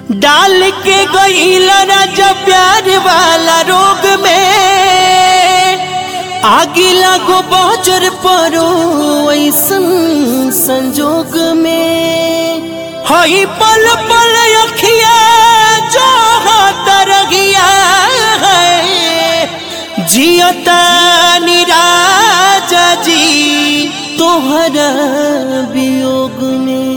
डाल के गईल राजा प्यार वाला रोग में आगे लागो बजर परो ऐसन संजोग में हई पल पल अखिया जो तरगिया है जियता निराजा जी तोहरा वियोग में।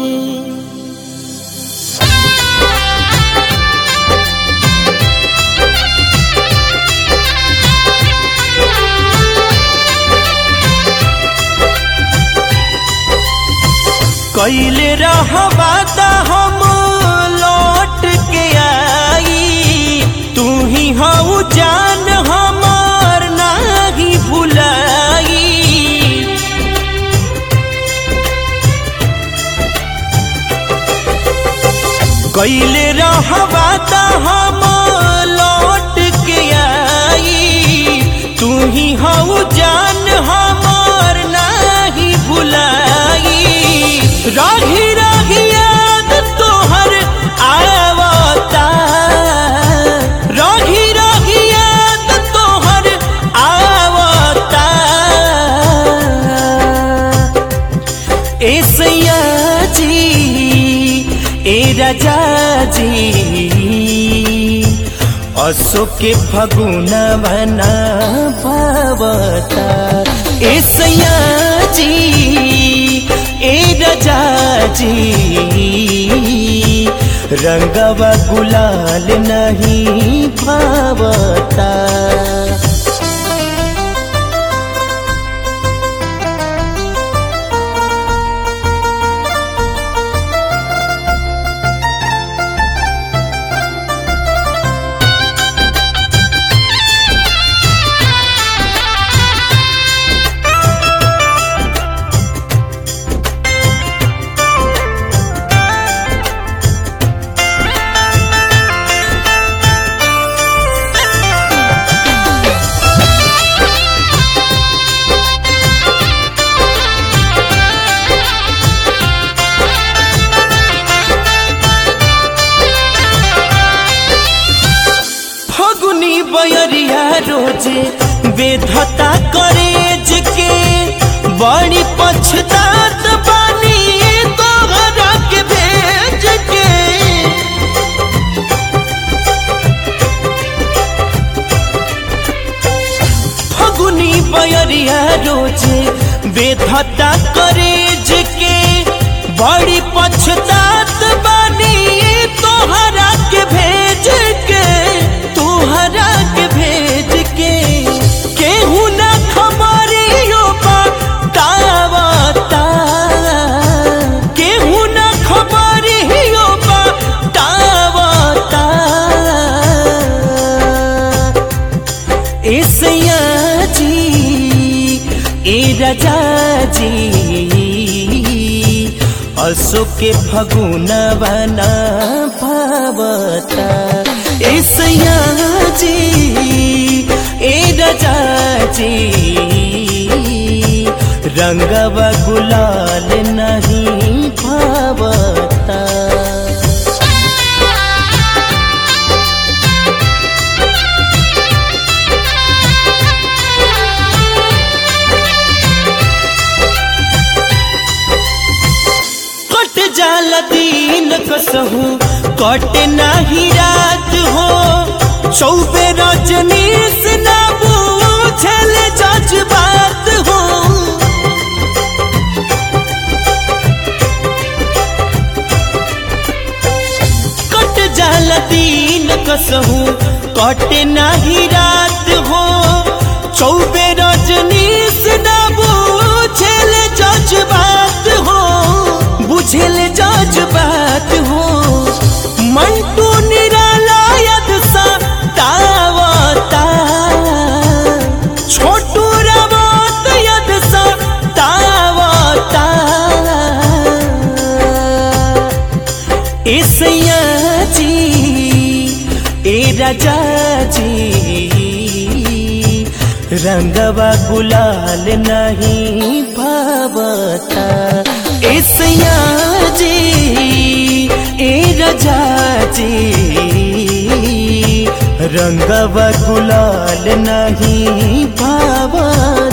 कैले रहवा ता हम लौट के आई तू ही हऊ जान हमार नाही भुलाई। कैले रहवा ता हम लौट के आई तू ही हऊ जान हमार नाही भुलाई। राही राही याद तोहर आवता राही राही याद तोहर आवता ए सैया जी ए राजा जी असो के फगुना बना भावता ए सैया जी ए राजा जी रंगवा गुलाल नहीं भावता। बयरिया रोजे बेधता करेज के बड़ी पछतात बानी तोहरा के भेज के। फगुनी बयरिया रोजे बेधता करेज के बड़ी पछतात बानी तोहरा के भेज के तोहरा के भेज के केहू ना खबरियो बतावता केहू ना खबरियो बतावता ए सैया जी ए राजा जी असो के फगुना बना भावता ए सैया जी ए राजा जी रंगवा गुलाल नहीं भावता। कट जाला दिन कसहू कटे नाही रात हो चौबे रजनीश ना बूझल जज्बात हो। कट जाला दिन कसहू कटे नाही रात हो चौबे रजनीश ना बूझल जज्बात हो बुझल जज्बात हो। मंटू निराला यद सा तावता छोटू रवात यद सा तावता ए सैया जी ए राजा जी रंगवा गुलाल नहीं भावता ए सैया जी ए राजा जी रंगवा गुलाल नहीं भावा